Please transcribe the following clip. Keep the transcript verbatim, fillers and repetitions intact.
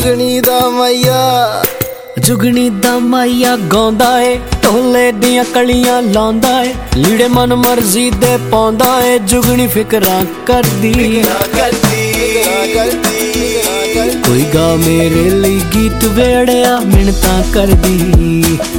जुगनी दा मैया जुगनी दा माइया गाउंदा है ढोले दियां कलियां लांदा है लीड़े मन मर्जी दे पाउंदा है जुगनी फिकरां करदी कोई गा मेरे लिए गीत वेड़िया मिन्नतां करदी।